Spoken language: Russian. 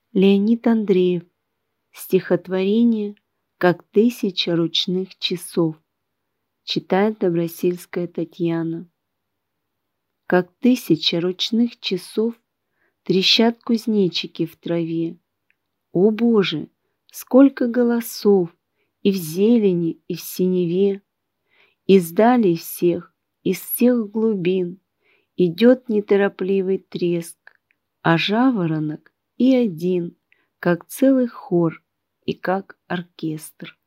Леонид Андреев. Стихотворение «Как тысяча ручных часов». Читает Добросильская Татьяна. Как тысяча ручных часов трещат кузнечики в траве. О Боже, сколько голосов и в зелени, и в синеве! Издали всех, из всех глубин идет неторопливый треск, а жаворонок и один, как целый хор и как оркестр.